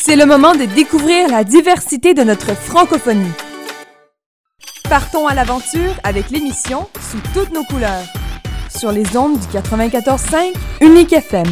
C'est le moment de découvrir la diversité de notre francophonie. Partons à l'aventure avec l'émission Sous toutes nos couleurs, sur les ondes du 94.5 Unique FM.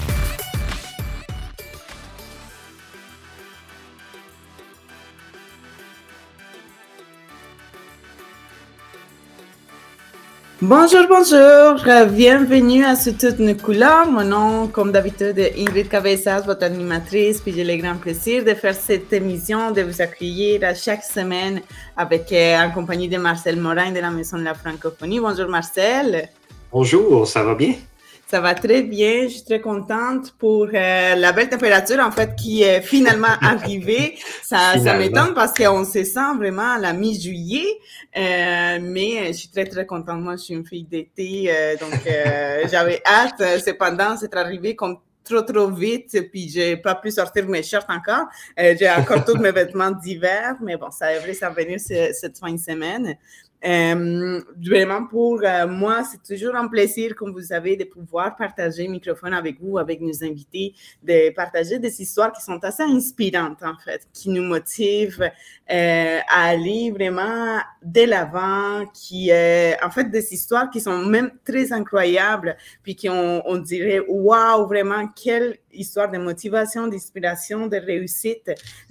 Bonjour, bienvenue à Sous toutes nos couleurs. Mon nom, comme d'habitude, est Ingrid Cabezas, votre animatrice, puis j'ai le grand plaisir de faire cette émission, de vous accueillir à chaque semaine avec, en compagnie de Marcel Morin de la Maison de la Francophonie. Bonjour Marcel. Bonjour, ça va bien? Ça va très bien, je suis très contente pour la belle température en fait qui est finalement arrivée. Ça m'étonne parce qu'on se sent vraiment à la mi-juillet, mais je suis très très contente. Moi, je suis une fille d'été, donc j'avais hâte. Cependant, c'est arrivé comme trop vite, puis j'ai pas pu sortir mes shorts encore. J'ai encore tous mes vêtements d'hiver, mais bon, ça devrait s'en venir cette fin de semaine. Vraiment pour moi, c'est toujours un plaisir, comme vous savez, de pouvoir partager le microphone avec vous, avec nos invités, de partager des histoires qui sont assez inspirantes, en fait, qui nous motivent à aller vraiment de l'avant, en fait, des histoires qui sont même très incroyables, puis qui on dirait, waouh, vraiment, quelle histoire de motivation, d'inspiration, de réussite,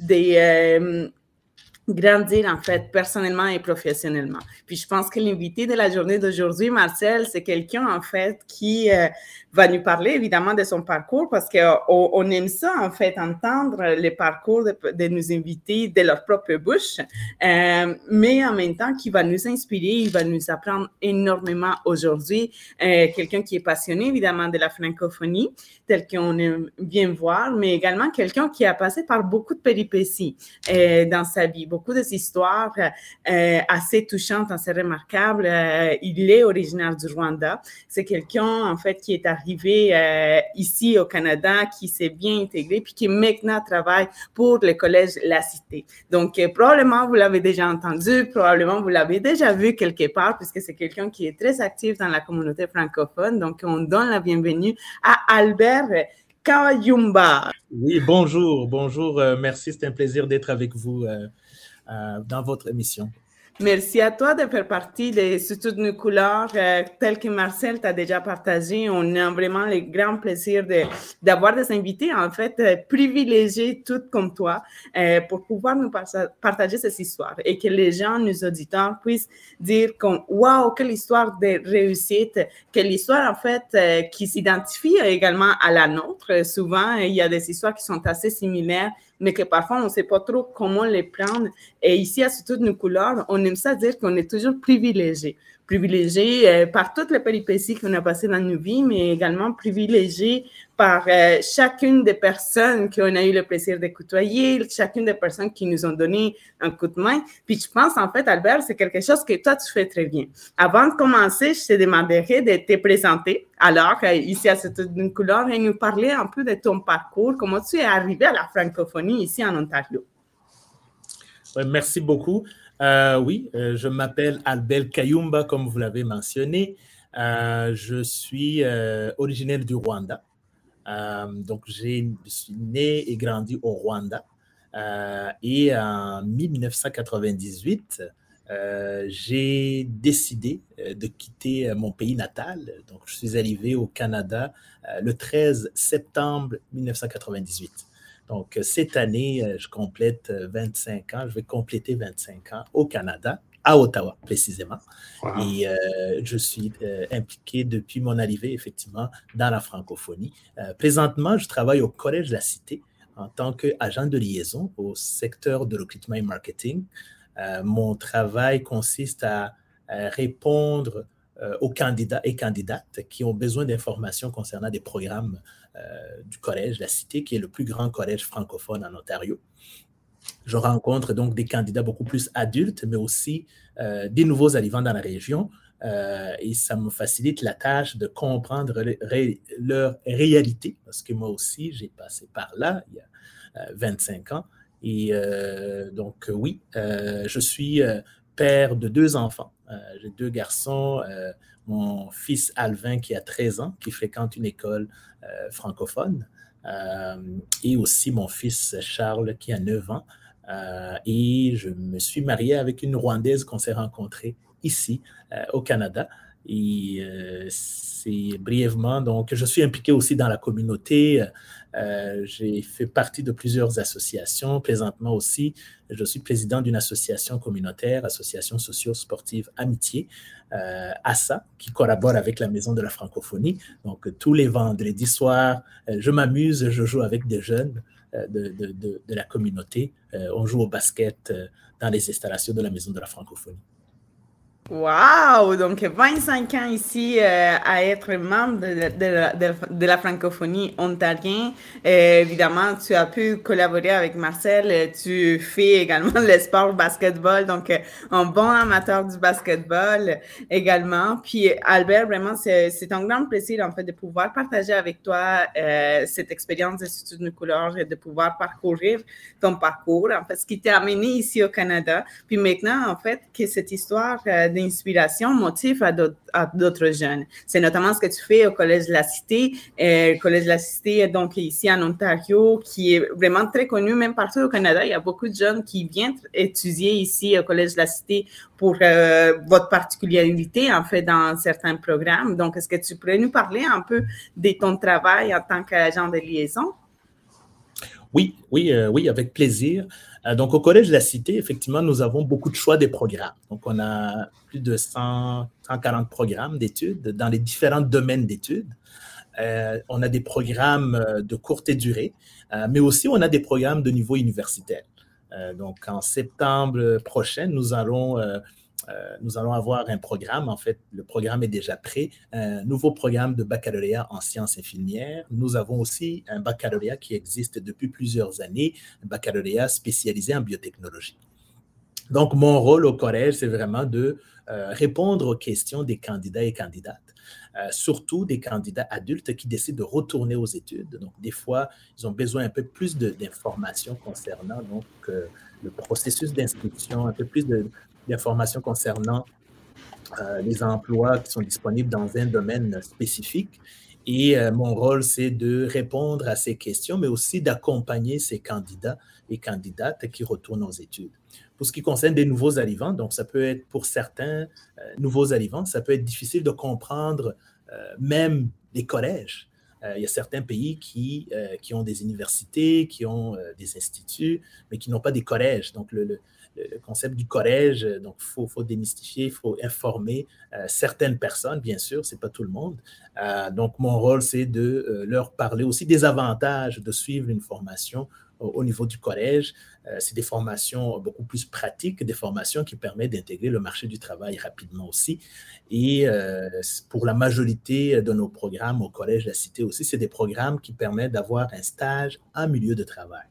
grandir, en fait, personnellement et professionnellement. Puis je pense que l'invité de la journée d'aujourd'hui, Marcel, c'est quelqu'un, en fait, qui va nous parler, évidemment, de son parcours, parce qu'on aime ça, en fait, entendre les parcours de nos invités de leur propre bouche, mais en même temps, qui va nous inspirer, il va nous apprendre énormément aujourd'hui. Quelqu'un qui est passionné, évidemment, de la francophonie, tel qu'on aime bien voir, mais également quelqu'un qui a passé par beaucoup de péripéties dans sa vie, beaucoup d'histoires assez touchantes, assez remarquables. Il est originaire du Rwanda. C'est quelqu'un, en fait, qui est arrivé ici au Canada, qui s'est bien intégré, puis qui maintenant travaille pour le collège La Cité. Donc, probablement, vous l'avez déjà entendu, probablement, vous l'avez déjà vu quelque part, puisque c'est quelqu'un qui est très actif dans la communauté francophone. Donc, on donne la bienvenue à Albert Kayumba. Oui, bonjour. Merci, c'est un plaisir d'être avec vous dans votre émission. Merci à toi de faire partie de Sous toutes nos couleurs, tel que Marcel t'a déjà partagé. On a vraiment le grand plaisir d'avoir des invités, en fait, privilégiés, toutes comme toi, pour pouvoir nous partager ces histoires et que les gens, nos auditeurs, puissent dire comme, waouh, quelle histoire de réussite, quelle histoire, en fait, qui s'identifie également à la nôtre. Souvent, il y a des histoires qui sont assez similaires, mais que parfois, on ne sait pas trop comment les prendre. Et ici, à Sous toutes nos couleurs, on aime ça dire qu'on est toujours privilégié par toutes les péripéties qu'on a passées dans nos vies, mais également privilégié par chacune des personnes qu'on a eu le plaisir de côtoyer, chacune des personnes qui nous ont donné un coup de main. Puis je pense, en fait, Albert, c'est quelque chose que toi, tu fais très bien. Avant de commencer, je te demanderais de te présenter, alors, ici à Sous toutes nos couleurs, et nous parler un peu de ton parcours, comment tu es arrivé à la francophonie ici en Ontario. Merci beaucoup. Je m'appelle Albert Kayumba, comme vous l'avez mentionné. Je suis originaire du Rwanda. Donc, je suis né et grandi au Rwanda. Et en 1998, j'ai décidé de quitter mon pays natal. Donc, je suis arrivé au Canada le 13 septembre 1998. Donc, cette année, je complète 25 ans. Je vais compléter 25 ans au Canada, à Ottawa précisément. Wow. Et je suis impliqué depuis mon arrivée, effectivement, dans la francophonie. Présentement, je travaille au Collège La Cité en tant qu'agent de liaison au secteur de recrutement et marketing. Mon travail consiste à répondre aux candidats et candidates qui ont besoin d'informations concernant des programmes du Collège La Cité, qui est le plus grand collège francophone en Ontario. Je rencontre donc des candidats beaucoup plus adultes, mais aussi des nouveaux arrivants dans la région, et ça me facilite la tâche de comprendre leur réalité, parce que moi aussi, j'ai passé par là il y a 25 ans. Et donc, oui, je suis père de 2 enfants. J'ai 2 garçons, mon fils Alvin qui a 13 ans, qui fréquente une école francophone, et aussi mon fils Charles qui a 9 ans. Et je me suis marié avec une Rwandaise qu'on s'est rencontrée ici au Canada. Et c'est brièvement, donc je suis impliqué aussi dans la communauté. J'ai fait partie de plusieurs associations. Présentement aussi, je suis président d'une association communautaire, Association socio-sportive Amitié, ASA, qui collabore avec la Maison de la Francophonie. Donc tous les vendredis soirs, je m'amuse, je joue avec des jeunes de la communauté. On joue au basket dans les installations de la Maison de la Francophonie. Wow! Donc, 25 ans ici à être membre de la francophonie ontarienne. Évidemment, tu as pu collaborer avec Marcel. Tu fais également le sport basketball, donc un bon amateur du basketball également. Puis, Albert, vraiment, c'est un grand plaisir, en fait, de pouvoir partager avec toi cette expérience d'Institut de couleur et de pouvoir parcourir ton parcours, en fait, ce qui t'a amené ici au Canada. Puis maintenant, en fait, que cette histoire d'inspiration motive à d'autres jeunes. C'est notamment ce que tu fais au Collège de la Cité. Le Collège de la Cité, donc ici en Ontario, qui est vraiment très connu, même partout au Canada. Il y a beaucoup de jeunes qui viennent étudier ici au Collège de la Cité pour votre particularité, en fait, dans certains programmes. Donc, est-ce que tu pourrais nous parler un peu de ton travail en tant qu'agent de liaison? Oui, avec plaisir. Donc, au Collège de la Cité, effectivement, nous avons beaucoup de choix des programmes. Donc, on a plus de 140 programmes d'études dans les différents domaines d'études. On a des programmes de courte durée, mais aussi on a des programmes de niveau universitaire. Donc, en septembre prochain, nous allons avoir un programme. En fait, le programme est déjà prêt. Un nouveau programme de baccalauréat en sciences infirmières. Nous avons aussi un baccalauréat qui existe depuis plusieurs années, un baccalauréat spécialisé en biotechnologie. Donc, mon rôle au collège, c'est vraiment de répondre aux questions des candidats et candidates, surtout des candidats adultes qui décident de retourner aux études. Donc, des fois, ils ont besoin un peu plus d'informations concernant donc, le processus d'inscription, un peu plus d'informations concernant les emplois qui sont disponibles dans un domaine spécifique. Et mon rôle, c'est de répondre à ces questions, mais aussi d'accompagner ces candidats et candidates qui retournent aux études. Pour ce qui concerne des nouveaux arrivants, donc ça peut être pour certains nouveaux arrivants, ça peut être difficile de comprendre même les collèges. Il y a certains pays qui ont des universités, qui ont des instituts, mais qui n'ont pas des collèges. Donc, le concept du collège, donc faut démystifier, il faut informer certaines personnes, bien sûr, c'est pas tout le monde. Donc, mon rôle, c'est de leur parler aussi des avantages de suivre une formation au niveau du collège. C'est des formations beaucoup plus pratiques, des formations qui permettent d'intégrer le marché du travail rapidement aussi. Et pour la majorité de nos programmes au Collège de la Cité aussi, c'est des programmes qui permettent d'avoir un stage en milieu de travail.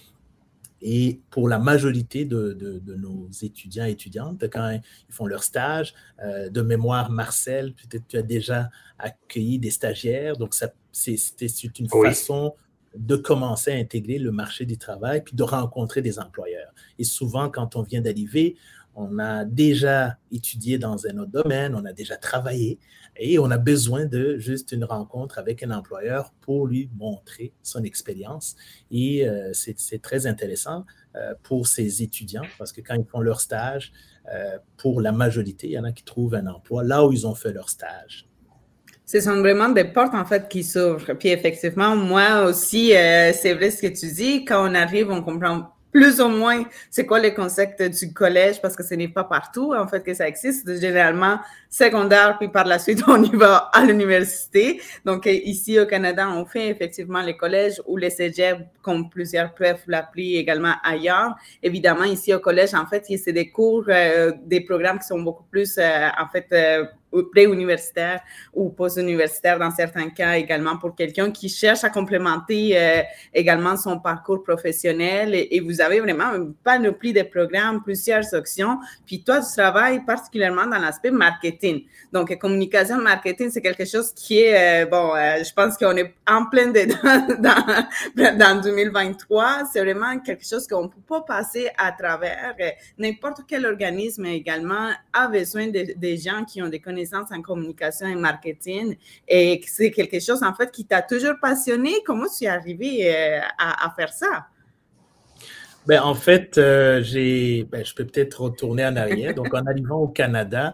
Et pour la majorité de nos étudiants et étudiantes, quand ils font leur stage, de mémoire, Marcel, peut-être tu as déjà accueilli des stagiaires, donc c'est une façon de commencer à intégrer le marché du travail, puis de rencontrer des employeurs. Et souvent, quand on vient d'arriver, on a déjà étudié dans un autre domaine, on a déjà travaillé, et on a besoin de juste une rencontre avec un employeur pour lui montrer son expérience. Et c'est très intéressant pour ces étudiants, parce que quand ils font leur stage, pour la majorité, il y en a qui trouvent un emploi là où ils ont fait leur stage. Ce sont vraiment des portes, en fait, qui s'ouvrent. Puis effectivement, moi aussi, c'est vrai ce que tu dis. Quand on arrive, on comprend plus ou moins c'est quoi le concept du collège, parce que ce n'est pas partout, en fait, que ça existe. Généralement, secondaire, puis par la suite, on y va à l'université. Donc, ici, au Canada, on fait effectivement les collèges ou les cégeps, comme plusieurs peuvent l'appeler également ailleurs. Évidemment, ici, au collège, en fait, c'est des cours, des programmes qui sont beaucoup plus, en fait, pré-universitaire ou post-universitaire dans certains cas également pour quelqu'un qui cherche à complémenter également son parcours professionnel et vous avez vraiment une panoplie de programmes, plusieurs options. Puis toi, tu travailles particulièrement dans l'aspect marketing. Donc, communication marketing, c'est quelque chose qui est, je pense qu'on est en plein dedans dans 2023. C'est vraiment quelque chose qu'on ne peut pas passer à travers. N'importe quel organisme également a besoin des gens qui ont des connaissances connaissances en communication et marketing. Et c'est quelque chose, en fait, qui t'a toujours passionné. Comment tu es arrivé à faire ça? Ben, en fait, je peux peut-être retourner en arrière. Donc, en arrivant au Canada,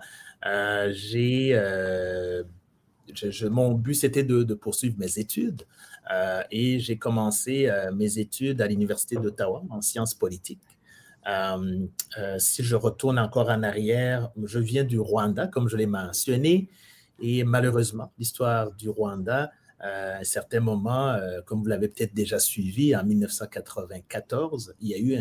mon but, c'était de poursuivre mes études. Et j'ai commencé mes études à l'Université d'Ottawa en sciences politiques. Si je retourne encore en arrière, je viens du Rwanda, comme je l'ai mentionné, et malheureusement, l'histoire du Rwanda, à un certain moment, comme vous l'avez peut-être déjà suivi, en 1994, il y a eu un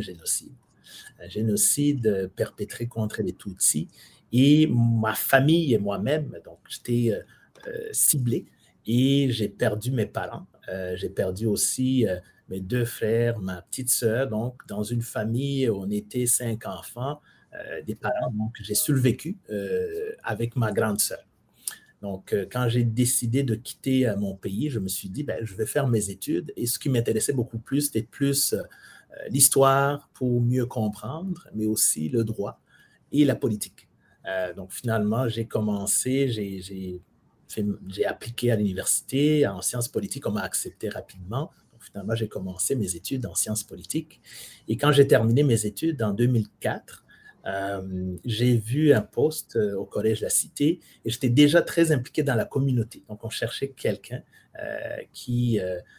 génocide perpétré contre les Tutsis, et ma famille et moi-même, donc j'étais ciblé, et j'ai perdu mes parents, j'ai perdu aussi mes 2 frères, ma petite sœur. Donc, dans une famille, on était 5 enfants, des parents. Donc, j'ai survécu avec ma grande sœur. Donc, quand j'ai décidé de quitter mon pays, je me suis dit, ben, je vais faire mes études. Et ce qui m'intéressait beaucoup plus, c'était plus l'histoire pour mieux comprendre, mais aussi le droit et la politique. Donc, finalement, j'ai commencé, j'ai appliqué à l'université en sciences politiques, on m'a accepté rapidement. Donc, finalement, j'ai commencé mes études en sciences politiques. Et quand j'ai terminé mes études en 2004, j'ai vu un poste au Collège La Cité et j'étais déjà très impliqué dans la communauté. Donc, on cherchait quelqu'un qui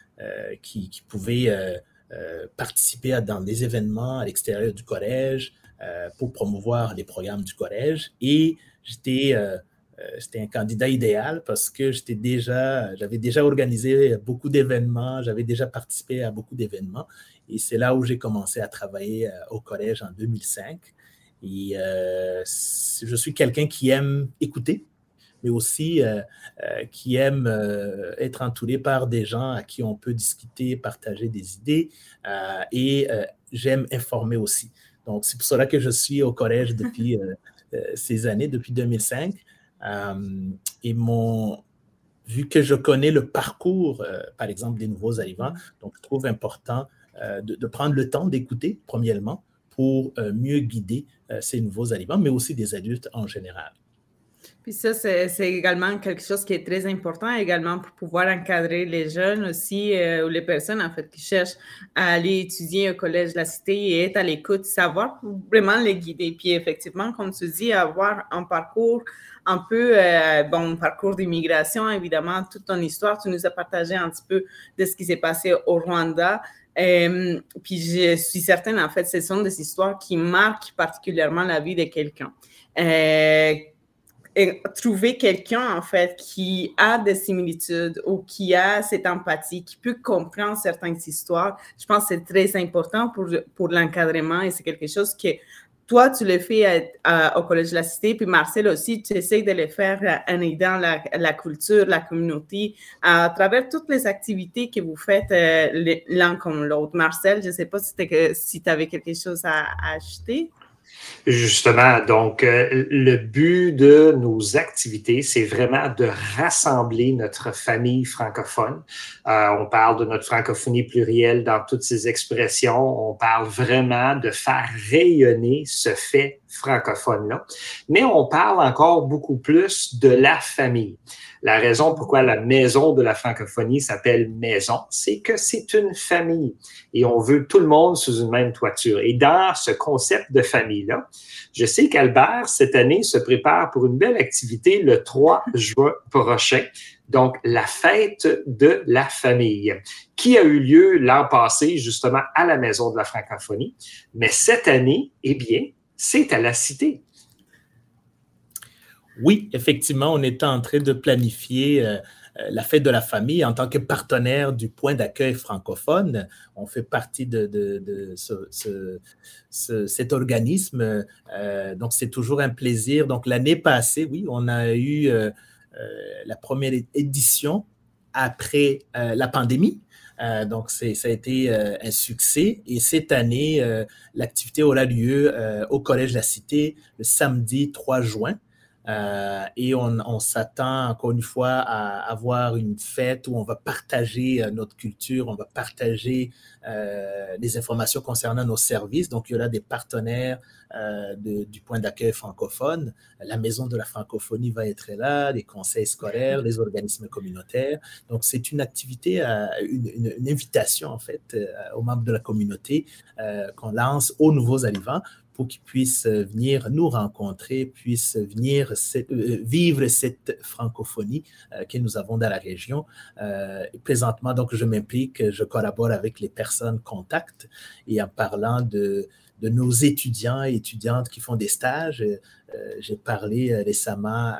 pouvait participer dans des événements à l'extérieur du collège pour promouvoir les programmes du collège. Et j'étais un candidat idéal parce que j'avais déjà organisé beaucoup d'événements, j'avais déjà participé à beaucoup d'événements. Et c'est là où j'ai commencé à travailler au collège en 2005. Et je suis quelqu'un qui aime écouter, mais aussi qui aime être entouré par des gens à qui on peut discuter, partager des idées. Et j'aime informer aussi. Donc, c'est pour cela que je suis au collège depuis ces années, depuis 2005. Et vu que je connais le parcours, par exemple, des nouveaux arrivants, donc je trouve important de prendre le temps d'écouter, premièrement, pour mieux guider ces nouveaux arrivants, mais aussi des adultes en général. Puis ça, c'est également quelque chose qui est très important, également pour pouvoir encadrer les jeunes aussi, ou les personnes, en fait, qui cherchent à aller étudier au Collège de la Cité et être à l'écoute, savoir vraiment les guider. Puis effectivement, comme tu dis, avoir un parcours un peu, parcours d'immigration, évidemment, toute ton histoire, tu nous as partagé un petit peu de ce qui s'est passé au Rwanda. Puis je suis certaine, en fait, ce sont des histoires qui marquent particulièrement la vie de quelqu'un. Et trouver quelqu'un, en fait, qui a des similitudes ou qui a cette empathie, qui peut comprendre certaines histoires, je pense que c'est très important pour l'encadrement et c'est quelque chose que toi, tu le fais au Collège de la Cité, puis Marcel aussi, tu essaies de le faire en aidant la culture, la communauté, à travers toutes les activités que vous faites l'un comme l'autre. Marcel, je ne sais pas si tu avais quelque chose à ajouter. Justement, donc, le but de nos activités, c'est vraiment de rassembler notre famille francophone. On parle de notre francophonie plurielle dans toutes ses expressions. On parle vraiment de faire rayonner ce fait francophone-là. Mais on parle encore beaucoup plus de la famille. La raison pourquoi la maison de la francophonie s'appelle maison, c'est que c'est une famille et on veut tout le monde sous une même toiture. Et dans ce concept de famille-là, je sais qu'Albert, cette année, se prépare pour une belle activité le 3 juin prochain. Donc, la fête de la famille, qui a eu lieu l'an passé, justement, à la Maison de la francophonie. Mais cette année, eh bien, c'est à la Cité. Oui, effectivement, on est en train de planifier la fête de la famille en tant que partenaire du point d'accueil francophone. On fait partie de cet organisme. Donc, c'est toujours un plaisir. Donc, l'année passée, oui, on a eu la première édition après la pandémie. Donc, ça a été un succès. Et cette année, l'activité aura lieu au Collège de la Cité le samedi 3 juin. Et on s'attend encore une fois à avoir une fête où on va partager notre culture, on va partager les informations concernant nos services. Donc, il y aura des partenaires du point d'accueil francophone. La Maison de la francophonie va être là, les conseils scolaires, les organismes communautaires. Donc, c'est une activité, une invitation en fait aux membres de la communauté qu'on lance aux nouveaux arrivants pour qu'ils puissent venir nous rencontrer, puissent venir vivre cette francophonie que nous avons dans la région. Présentement, donc, je m'implique, je collabore avec les personnes contacts et en parlant de nos étudiants et étudiantes qui font des stages, j'ai parlé récemment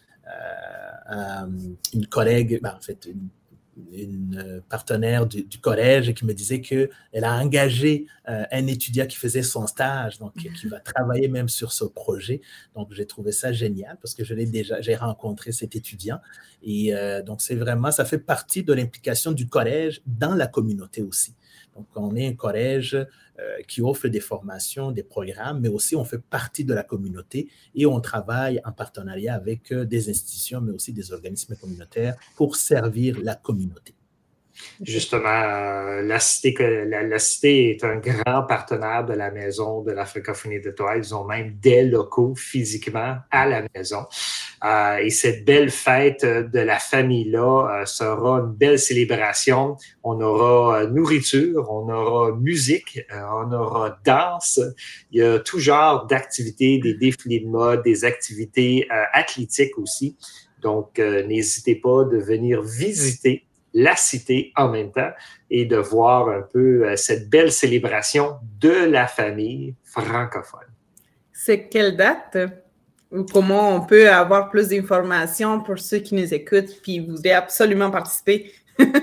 à une collègue, en fait, une partenaire du collège qui me disait qu'elle a engagé un étudiant qui faisait son stage, donc qui va travailler même sur ce projet. Donc, j'ai trouvé ça génial parce que j'ai rencontré cet étudiant. Et donc, c'est vraiment, ça fait partie de l'implication du collège dans la communauté aussi. Donc, on est un collège qui offre des formations, des programmes, mais aussi on fait partie de la communauté et on travaille en partenariat avec des institutions, mais aussi des organismes communautaires pour servir la communauté. Justement, la Cité est un grand partenaire de la Maison de la francophonie d'Ottawa. Ils ont même des locaux physiquement à la maison. Et cette belle fête de la famille-là sera une belle célébration. On aura nourriture, on aura musique, on aura danse. Il y a tout genre d'activités, des défilés de mode, des activités athlétiques aussi. Donc, n'hésitez pas de venir visiter la Cité en même temps et de voir un peu cette belle célébration de la famille francophone. C'est quelle date? Ou comment on peut avoir plus d'informations pour ceux qui nous écoutent puis vous voulez absolument participer?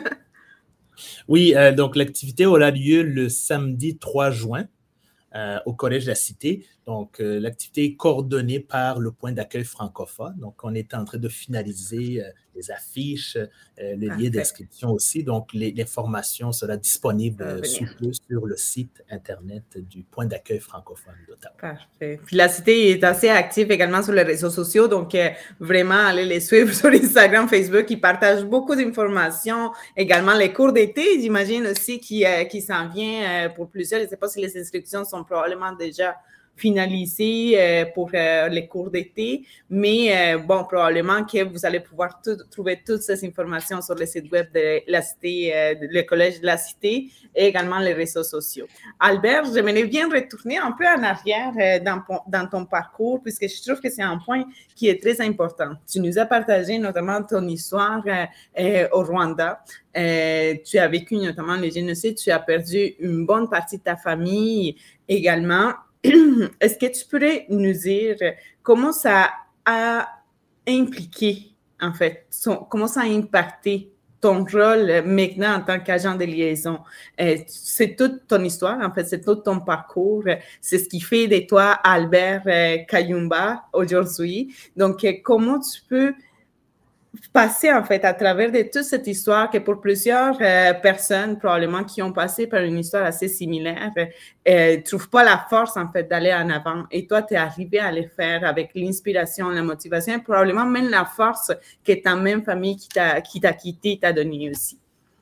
Oui, donc l'activité aura lieu le samedi 3 juin au Collège de la Cité. Donc, l'activité est coordonnée par le point d'accueil francophone. Donc, on est en train de finaliser les affiches, le lien d'inscription aussi. Donc, l'information sera disponible sous peu sur le site Internet du point d'accueil francophone d'Ottawa. Parfait. Puis la Cité est assez active également sur les réseaux sociaux. Donc, vraiment, allez les suivre sur Instagram, Facebook. Ils partagent beaucoup d'informations. Également, les cours d'été, j'imagine aussi, qui s'en vient pour plusieurs. Je ne sais pas si les inscriptions sont probablement déjà finalisé pour les cours d'été, mais bon, probablement que vous allez pouvoir trouver toutes ces informations sur le site web de la Cité, le Collège de la Cité et également les réseaux sociaux. Albert, j'aimerais bien retourner un peu en arrière dans ton parcours, puisque je trouve que c'est un point qui est très important. Tu nous as partagé notamment ton histoire au Rwanda. Tu as vécu notamment le génocide, tu as perdu une bonne partie de ta famille également. Est-ce que tu pourrais nous dire comment ça a impliqué, en fait, comment ça a impacté ton rôle maintenant en tant qu'agent de liaison? C'est toute ton histoire, en fait, c'est tout ton parcours. C'est ce qui fait de toi Albert Kayumba aujourd'hui. Donc, comment tu peux passer en fait à travers de toute cette histoire que pour plusieurs personnes probablement qui ont passé par une histoire assez similaire ne trouvent pas la force en fait d'aller en avant et toi tu es arrivé à le faire avec l'inspiration, la motivation et probablement même la force que ta même famille qui t'a quitté t'a donné aussi.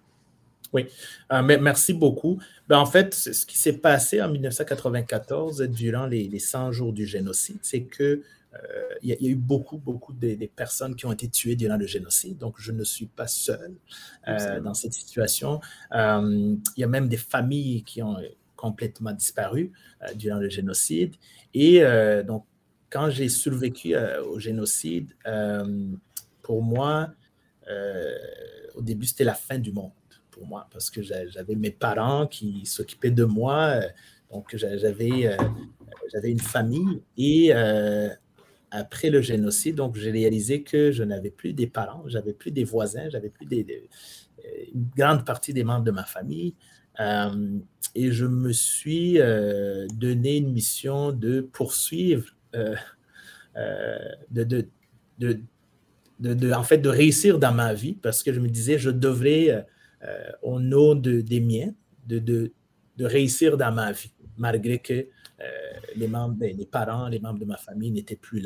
Oui, merci beaucoup. En fait, ce qui s'est passé en 1994 durant les 100 jours du génocide, c'est que il y a eu beaucoup de personnes qui ont été tuées durant le génocide. Donc, je ne suis pas seul dans cette situation. Il y a même des familles qui ont complètement disparu durant le génocide. Et donc, quand j'ai survécu au génocide, pour moi, au début, c'était la fin du monde pour moi parce que j'avais mes parents qui s'occupaient de moi. Donc, j'avais une famille et après le génocide, donc j'ai réalisé que je n'avais plus des parents, j'avais plus des voisins, j'avais plus une grande partie des membres de ma famille. Et je me suis donné une mission de poursuivre, en fait, de réussir dans ma vie parce que je me disais, je devrais, au nom des miens, de réussir dans ma vie, malgré que les parents, les membres de ma famille n'étaient plus là.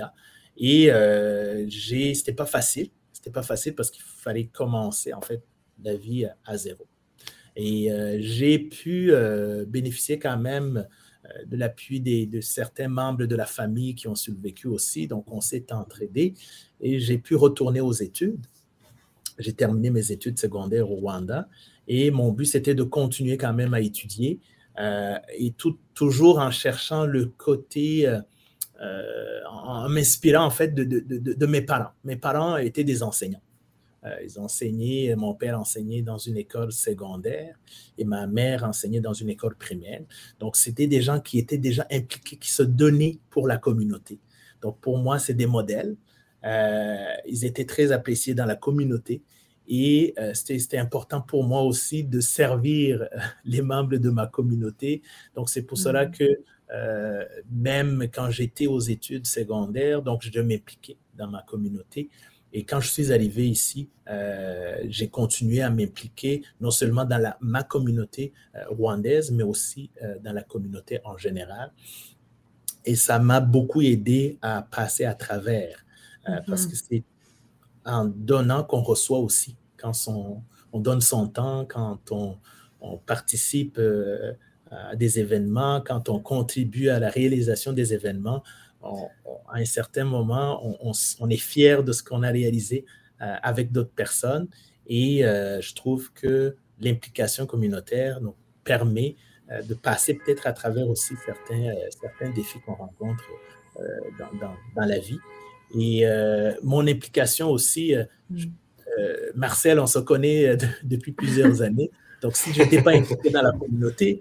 Et c'était pas facile. C'était pas facile parce qu'il fallait commencer, en fait, la vie à zéro. Et j'ai pu bénéficier quand même de l'appui de certains membres de la famille qui ont survécu aussi. Donc, on s'est entraidés et j'ai pu retourner aux études. J'ai terminé mes études secondaires au Rwanda et mon but, c'était de continuer quand même à étudier et toujours en cherchant le côté, en m'inspirant en fait de mes parents. Mes parents étaient des enseignants. Ils enseignaient, mon père enseignait dans une école secondaire et ma mère enseignait dans une école primaire. Donc, c'était des gens qui étaient déjà impliqués, qui se donnaient pour la communauté. Donc, pour moi, c'est des modèles. Ils étaient très appréciés dans la communauté et c'était important pour moi aussi de servir les membres de ma communauté. Donc, c'est pour cela que même quand j'étais aux études secondaires, donc je m'impliquais dans ma communauté. Et quand je suis arrivé ici, j'ai continué à m'impliquer non seulement dans ma communauté rwandaise, mais aussi dans la communauté en général. Et ça m'a beaucoup aidé à passer à travers, parce que c'est en donnant qu'on reçoit aussi. Quand on donne son temps, quand on participe à des événements, quand on contribue à la réalisation des événements, à un certain moment, on est fier de ce qu'on a réalisé avec d'autres personnes. Et je trouve que l'implication communautaire nous permet de passer peut-être à travers aussi certains défis qu'on rencontre dans la vie. Et mon implication aussi, Marcel, on se connaît depuis plusieurs années. Donc, si je n'étais pas impliqué dans la communauté,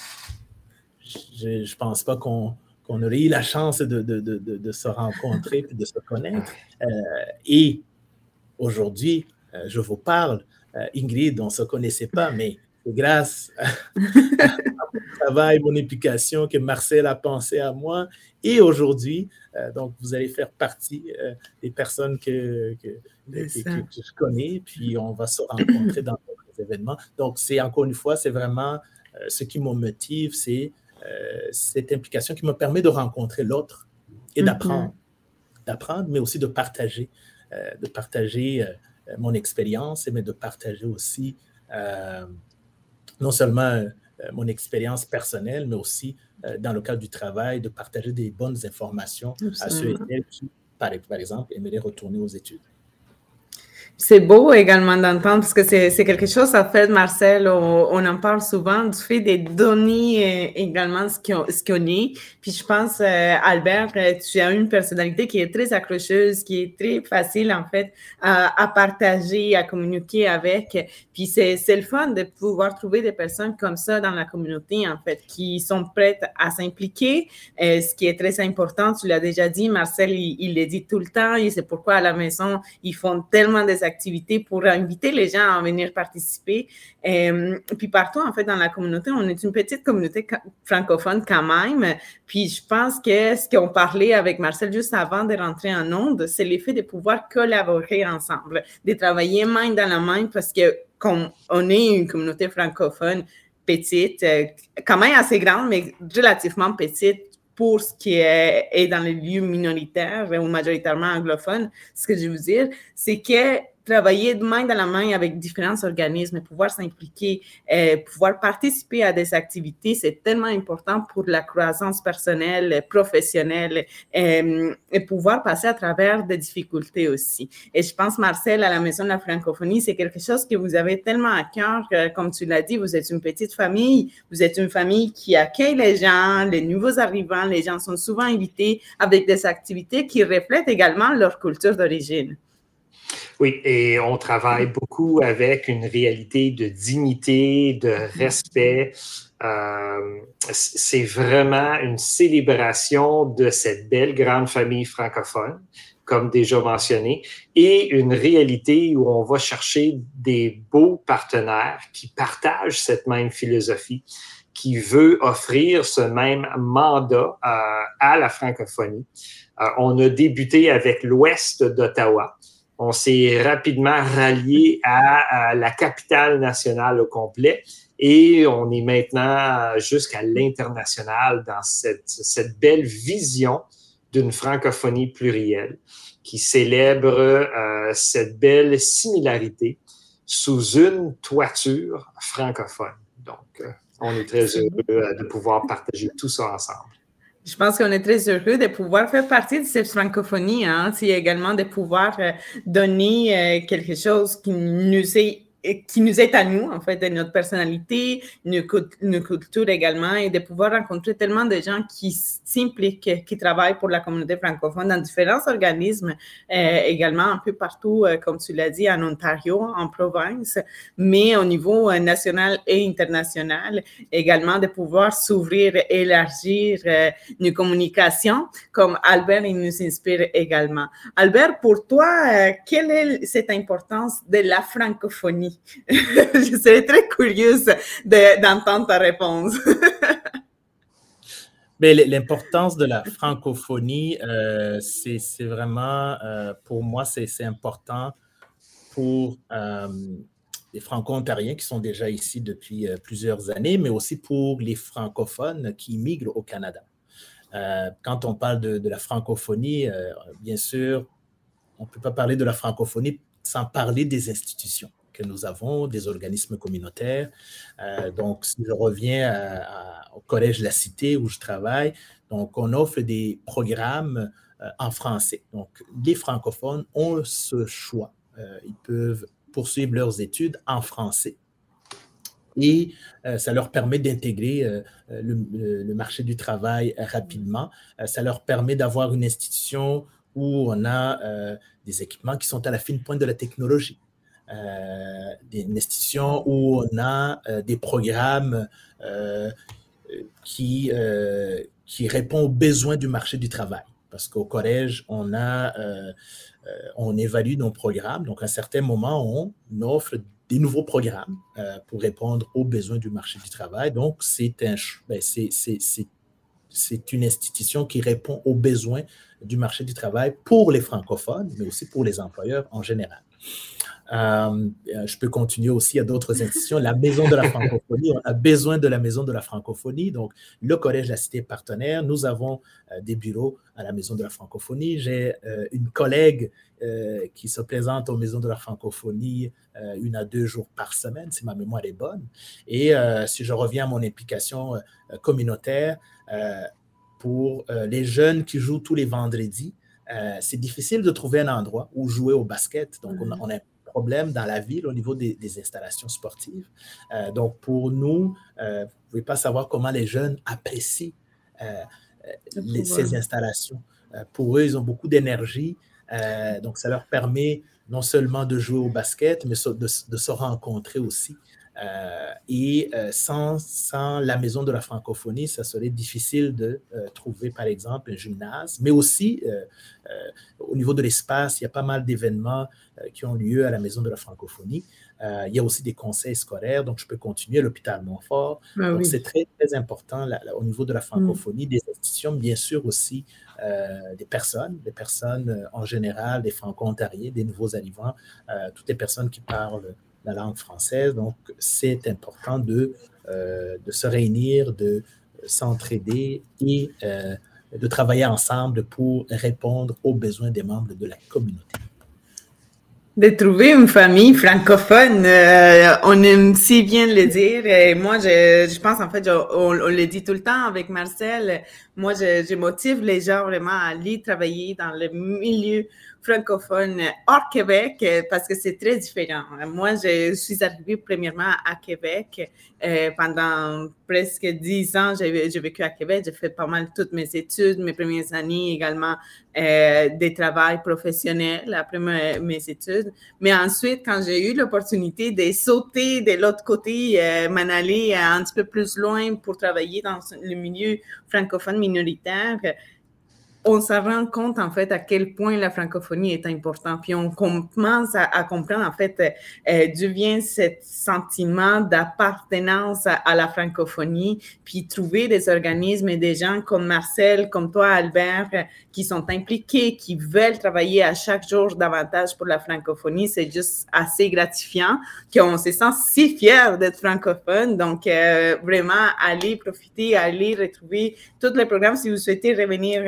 je ne pense pas qu'on aurait eu la chance de se rencontrer et de se connaître. Et aujourd'hui, je vous parle, Ingrid, on ne se connaissait pas, mais c'est grâce à mon travail, mon implication que Marcel a pensé à moi. Et aujourd'hui, donc, vous allez faire partie des personnes que je connais, puis on va se rencontrer dans d'autres événements. Donc, encore une fois, c'est vraiment ce qui me motive, c'est cette implication qui me permet de rencontrer l'autre et d'apprendre, mais aussi de partager mon expérience, mais de partager aussi non seulement mon expérience personnelle, mais aussi dans le cadre du travail, de partager des bonnes informations à ceux et celles qui, par exemple, aimeraient retourner aux études. C'est beau également d'entendre parce que c'est quelque chose, en fait, Marcel, on en parle souvent, du fait de donner également ce qu'on est. Puis je pense, Albert, tu as une personnalité qui est très accrocheuse, qui est très facile, en fait, à partager, à communiquer avec. Puis c'est le fun de pouvoir trouver des personnes comme ça dans la communauté, en fait, qui sont prêtes à s'impliquer. Ce qui est très important, tu l'as déjà dit, Marcel, il le dit tout le temps, et c'est pourquoi à la maison, ils font tellement des activités pour inviter les gens à venir participer. Puis partout, en fait, dans la communauté, on est une petite communauté francophone quand même. Puis je pense que ce qu'on parlait avec Marcel juste avant de rentrer en ondes, c'est l'effet de pouvoir collaborer ensemble, de travailler main dans la main parce que comme on est une communauté francophone petite, quand même assez grande, mais relativement petite, pour ce qui est dans les lieux minoritaires ou majoritairement anglophones, ce que je veux dire, c'est que travailler de main dans la main avec différents organismes, pouvoir s'impliquer, pouvoir participer à des activités, c'est tellement important pour la croissance personnelle, professionnelle, et pouvoir passer à travers des difficultés aussi. Et je pense, Marcel, à la Maison de la Francophonie, c'est quelque chose que vous avez tellement à cœur, comme tu l'as dit, vous êtes une petite famille, vous êtes une famille qui accueille les gens, les nouveaux arrivants, les gens sont souvent invités avec des activités qui reflètent également leur culture d'origine. Oui, et on travaille beaucoup avec une réalité de dignité, de respect. C'est vraiment une célébration de cette belle grande famille francophone, comme déjà mentionné, et une réalité où on va chercher des beaux partenaires qui partagent cette même philosophie, qui veut offrir ce même mandat à la francophonie. On a débuté avec l'ouest d'Ottawa. On s'est rapidement rallié à la capitale nationale au complet et on est maintenant jusqu'à l'international dans cette belle vision d'une francophonie plurielle qui célèbre cette belle similarité sous une toiture francophone. Donc, on est très heureux de pouvoir partager tout ça ensemble. Je pense qu'on est très heureux de pouvoir faire partie de cette francophonie, hein. C'est également de pouvoir donner quelque chose qui nous est à nous, en fait, de notre personnalité, nos cultures également, et de pouvoir rencontrer tellement de gens qui s'impliquent, qui travaillent pour la communauté francophone dans différents organismes, également un peu partout, comme tu l'as dit, en Ontario, en province, mais au niveau national et international, également de pouvoir s'ouvrir, élargir nos communications, comme Albert, il nous inspire également. Albert, pour toi, quelle est cette importance de la francophonie? Je serais très curieuse d'entendre ta réponse. Mais l'importance de la francophonie, c'est vraiment, pour moi, c'est important pour les Franco-Ontariens qui sont déjà ici depuis plusieurs années, mais aussi pour les francophones qui migrent au Canada. Quand on parle de la francophonie, bien sûr, on ne peut pas parler de la francophonie sans parler des institutions que nous avons, des organismes communautaires. Donc, si je reviens au Collège La Cité où je travaille, donc on offre des programmes en français. Donc, les francophones ont ce choix. Ils peuvent poursuivre leurs études en français. Et ça leur permet d'intégrer le marché du travail rapidement. Ça leur permet d'avoir une institution où on a des équipements qui sont à la fine pointe de la technologie. Une institution où on a des programmes qui répondent aux besoins du marché du travail. Parce qu'au collège, on évalue nos programmes. Donc, à un certain moment, on offre des nouveaux programmes pour répondre aux besoins du marché du travail. Donc, c'est une institution qui répond aux besoins du marché du travail pour les francophones, mais aussi pour les employeurs en général. Je peux continuer aussi à d'autres institutions. La Maison de la francophonie, on a besoin de la Maison de la francophonie. Donc, le Collège La Cité est partenaire. Nous avons des bureaux à la Maison de la francophonie. J'ai une collègue qui se présente aux Maisons de la francophonie 1 à 2 jours par semaine, si ma mémoire est bonne. Et si je reviens à mon implication communautaire, pour les jeunes qui jouent tous les vendredis, c'est difficile de trouver un endroit où jouer au basket. Donc, on a un problème dans la ville au niveau des installations sportives. Donc, pour nous, vous ne pouvez pas savoir comment les jeunes apprécient ces installations. Pour eux, ils ont beaucoup d'énergie. Donc, ça leur permet non seulement de jouer au basket, mais de se rencontrer aussi. Sans la Maison de la francophonie, ça serait difficile de trouver, par exemple, un gymnase, mais aussi au niveau de l'espace, il y a pas mal d'événements qui ont lieu à la Maison de la francophonie. Il y a aussi des conseils scolaires, donc je peux continuer à l'hôpital Montfort. Donc, c'est très, très important au niveau de la francophonie, des institutions, bien sûr aussi des personnes en général, des Franco-Ontariens, des nouveaux arrivants, toutes les personnes qui parlent la langue française. Donc, c'est important de se réunir, de s'entraider et de travailler ensemble pour répondre aux besoins des membres de la communauté. De trouver une famille francophone, on aime si bien le dire. Et moi, je pense, en fait, on le dit tout le temps avec Marcel. Moi, je motive les gens vraiment à aller travailler dans le milieu francophone hors Québec parce que c'est très différent. Moi, je suis arrivée premièrement à Québec. Pendant presque 10 ans, j'ai vécu à Québec. J'ai fait pas mal toutes mes études, mes premières années également des travails professionnels après mes études. Mais ensuite, quand j'ai eu l'opportunité de sauter de l'autre côté, m'en aller un petit peu plus loin pour travailler dans le milieu francophone minoritaire, on se rend compte, en fait, à quel point la francophonie est importante. Puis on commence à comprendre, en fait, d'où vient ce sentiment d'appartenance à la francophonie, puis trouver des organismes et des gens comme Marcel, comme toi, Albert, qui sont impliqués, qui veulent travailler à chaque jour davantage pour la francophonie. C'est juste assez gratifiant qu'on se sent si fiers d'être francophone. Donc, vraiment, allez profiter, allez retrouver tous les programmes si vous souhaitez revenir au Cégep.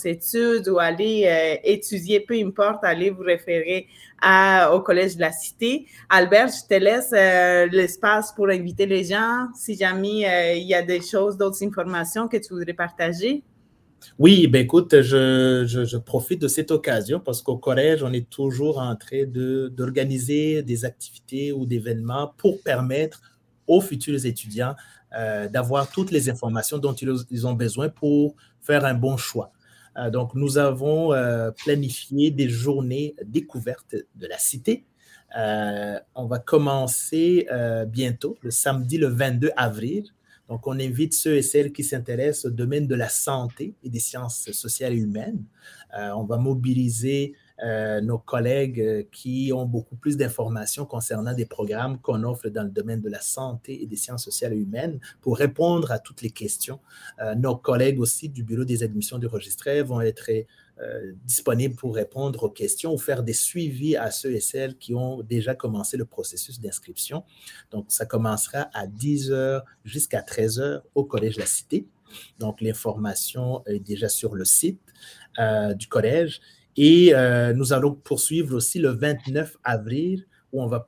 études ou aller étudier, peu importe, allez vous référer au Collège de la Cité. Albert, je te laisse l'espace pour inviter les gens si jamais il y a des choses, d'autres informations que tu voudrais partager. Oui, ben écoute, je profite de cette occasion parce qu'au collège, on est toujours en train d'organiser des activités ou des événements pour permettre aux futurs étudiants d'avoir toutes les informations dont ils ont besoin pour faire un bon choix. Donc, nous avons planifié des journées découvertes de la cité. On va commencer bientôt, le samedi le 22 avril. Donc, on invite ceux et celles qui s'intéressent au domaine de la santé et des sciences sociales et humaines. On va mobiliser nos collègues qui ont beaucoup plus d'informations concernant des programmes qu'on offre dans le domaine de la santé et des sciences sociales et humaines pour répondre à toutes les questions. Nos collègues aussi du bureau des admissions du registraire vont être disponibles pour répondre aux questions ou faire des suivis à ceux et celles qui ont déjà commencé le processus d'inscription. Donc, ça commencera à 10h jusqu'à 13h au Collège La Cité. Donc, l'information est déjà sur le site du collège. Et nous allons poursuivre aussi le 29 avril où on va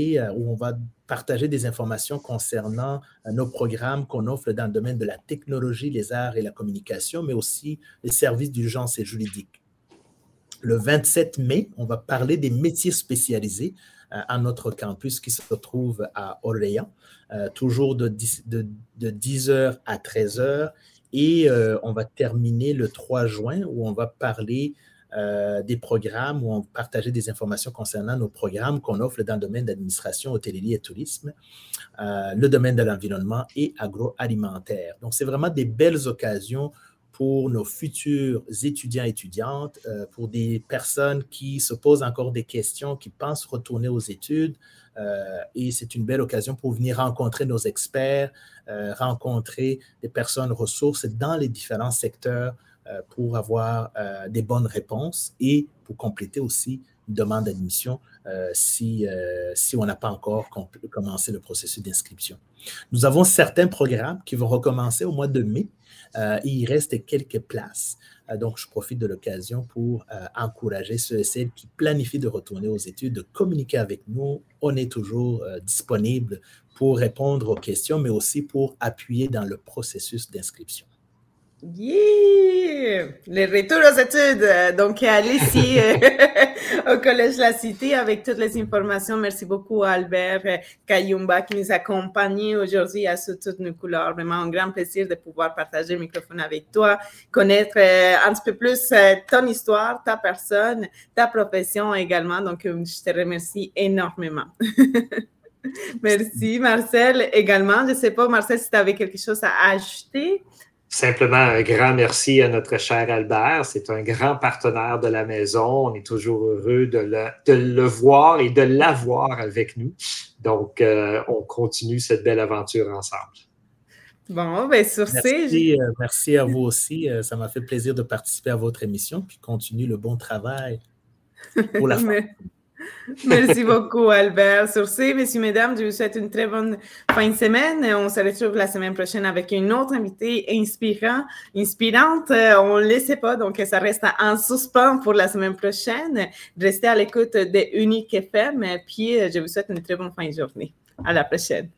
partager des informations concernant nos programmes qu'on offre dans le domaine de la technologie, les arts et la communication, mais aussi les services d'urgence et juridique. Le 27 mai, on va parler des métiers spécialisés à notre campus qui se trouve à Orléans, toujours de 10h à 13h. Et on va terminer le 3 juin où on va parler des programmes où on partageait des informations concernant nos programmes qu'on offre dans le domaine d'administration, hôtellerie et tourisme, le domaine de l'environnement et agroalimentaire. Donc, c'est vraiment des belles occasions pour nos futurs étudiants et étudiantes, pour des personnes qui se posent encore des questions, qui pensent retourner aux études. Et c'est une belle occasion pour venir rencontrer nos experts, rencontrer des personnes ressources dans les différents secteurs pour avoir des bonnes réponses et pour compléter aussi une demande d'admission si on n'a pas encore commencé le processus d'inscription. Nous avons certains programmes qui vont recommencer au mois de mai. Il reste quelques places. Donc, je profite de l'occasion pour encourager ceux et celles qui planifient de retourner aux études de communiquer avec nous. On est toujours disponible pour répondre aux questions, mais aussi pour appuyer dans le processus d'inscription. Yeah! Le retour aux études. Donc, allez-y au Collège La Cité avec toutes les informations. Merci beaucoup à Albert Kayumba qui nous accompagne aujourd'hui à Sous toutes nos couleurs. Vraiment un grand plaisir de pouvoir partager le microphone avec toi, connaître un petit peu plus ton histoire, ta personne, ta profession également. Donc, je te remercie énormément. Merci, Marcel, également. Je ne sais pas, Marcel, si tu avais quelque chose à ajouter. Simplement un grand merci à notre cher Albert. C'est un grand partenaire de la maison. On est toujours heureux de le voir et de l'avoir avec nous. Donc, on continue cette belle aventure ensemble. Bon, bien sur merci à vous aussi. Ça m'a fait plaisir de participer à votre émission. Puis continue le bon travail pour la fin. Merci beaucoup, Albert. Sur ce, messieurs, mesdames, je vous souhaite une très bonne fin de semaine. On se retrouve la semaine prochaine avec une autre invitée inspirante. On ne le sait pas, donc ça reste en suspens pour la semaine prochaine. Restez à l'écoute de Unique FM, puis je vous souhaite une très bonne fin de journée. À la prochaine.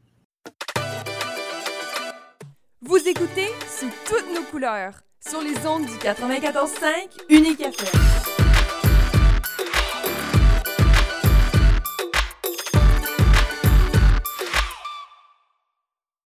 Vous écoutez Sous toutes nos couleurs, sur les ondes du 94.5 Unique FM.